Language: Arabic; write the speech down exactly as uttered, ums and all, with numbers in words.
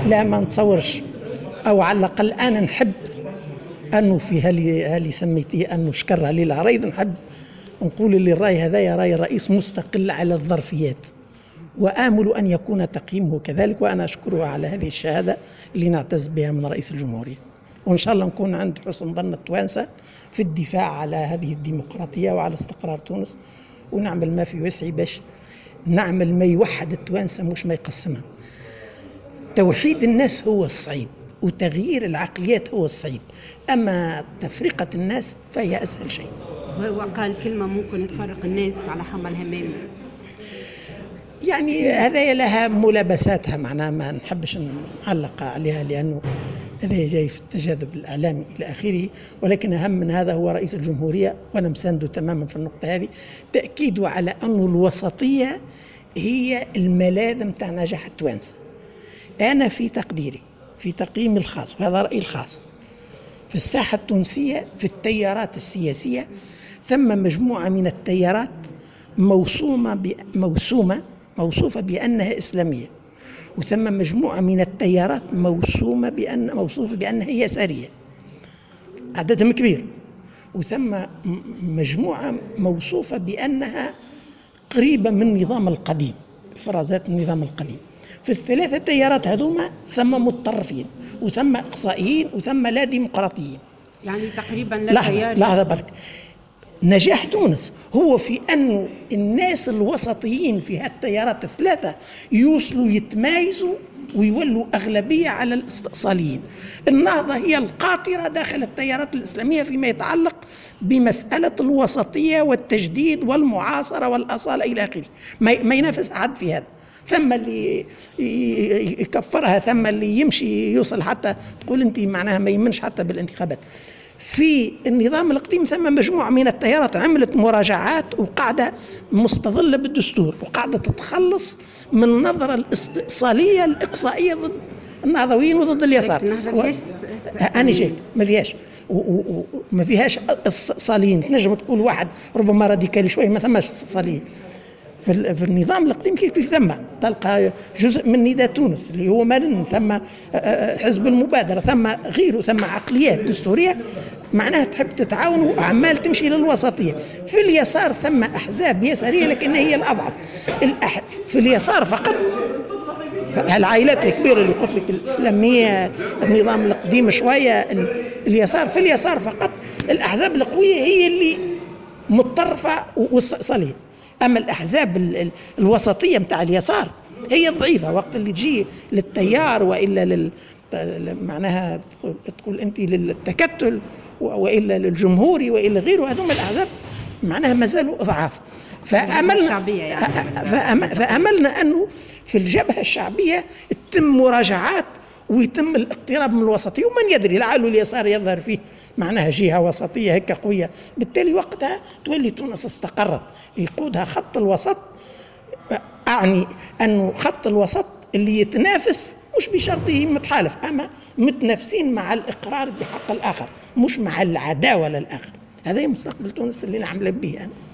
لا ما نتصورش، أو على الأقل أنا نحب أنه في هالي هالي سميتيه أنه شكر عليه العريض، نحب نقول اللي الرأي هذا رأي رئيس مستقل على الظرفيات، وآمل أن يكون تقييمه كذلك، وأنا أشكره على هذه الشهادة اللي نعتز بها من رئيس الجمهورية، وإن شاء الله نكون عند حسن ظن التوانسة في الدفاع على هذه الديمقراطية وعلى استقرار تونس، ونعمل ما في وسعي باش نعمل ما يوحد التوانسة مش ما يقسمها. توحيد الناس هو الصعيب، وتغيير العقليات هو الصعيب، أما تفرقة الناس فهي أسهل شيء. وهو قال كلمة ممكن تفرق الناس على حمل همامي، يعني هذا لها ملابساتها، معناها ما نحبش نعلق عليها لأنه هذا جاي في التجاذب الإعلامي إلى آخره، ولكن أهم من هذا هو رئيس الجمهورية، وأنا مسانده تماما في النقطة هذه، تأكيده على أن الوسطية هي الملاذ متاع نجاح التوانسة. أنا في تقديري، في تقييمي الخاص، وهذا رأيي الخاص، في الساحة التونسية في التيارات السياسية ثم مجموعة من التيارات موسومة موسومة موصوفة بأنها إسلامية، وثم مجموعة من التيارات موسومة بأن موصوفة بأنها يسارية، عددهم كبير، وثم مجموعة موصوفة بأنها قريبة من النظام القديم، فرازات النظام القديم. في الثلاثة تيارات هذوما ثم متطرفين، وثم إقصائيين، وثم لا ديمقراطيين. يعني تقريبا لا تيار. لحظة برك، نجاح تونس هو في أن الناس الوسطيين في هالتيارات الثلاثة يوصلوا يتمايزوا ويولوا أغلبية على الاستئصاليين. النهضة هي القاطرة داخل التيارات الإسلامية فيما يتعلق بمسألة الوسطية والتجديد والمعاصرة والأصالة إلى آخره، ما ينافس أحد في هذا. ثم اللي يكفرها، ثم اللي يمشي يوصل حتى تقول أنت معناها ما يمنش حتى بالانتخابات. في النظام القديم ثم مجموعة من التيارات عملت مراجعات وقاعدة مستظلة بالدستور، وقاعدة تتخلص من النظرة الاستئصالية الإقصائية ضد النهضويين وضد اليسار. و... أنا شيء ما فيهاش وما فيهاش استئصاليين. تنجم تقول واحد ربما راديكالي شوي، ما ثماش استئصاليين في, في النظام القديم. كيف كيف ثم تلقى جزء من نداء تونس اللي هو مرن، ثم حزب المبادرة، ثم غيره، ثم عقليات دستورية معناها تحب تتعاون وأعمال تمشي للوسطية. في اليسار ثم أحزاب يسارية لكنها هي الأضعف. في اليسار فقط العائلات الكبيرة اللي قلت لك الإسلامية، النظام القديم شوية، اليسار في اليسار فقط الأحزاب القوية هي اللي متطرفة واستئصالية. أما الأحزاب الوسطية متاع اليسار هي ضعيفة، وقت اللي تجي للتيار وإلا لل معناها تقول أنت للتكتل وإلا للجمهوري وإلا غيره، هذوم الأحزاب معناها ما زالوا أضعاف. فأملنا يعني. فأملنا أنه في الجبهة الشعبية تتم مراجعات ويتم الاقتراب من الوسطية، ومن يدري لعل اليسار يظهر فيه معناها جهة وسطية هيك قوية، بالتالي وقتها تولي تونس استقرت يقودها خط الوسط. أعني أنه خط الوسط اللي يتنافس مش بشرطه متحالف، أما متنافسين مع الإقرار بحق الآخر، مش مع العداوة للآخر. هذا مستقبل تونس اللي نعمل به أنا.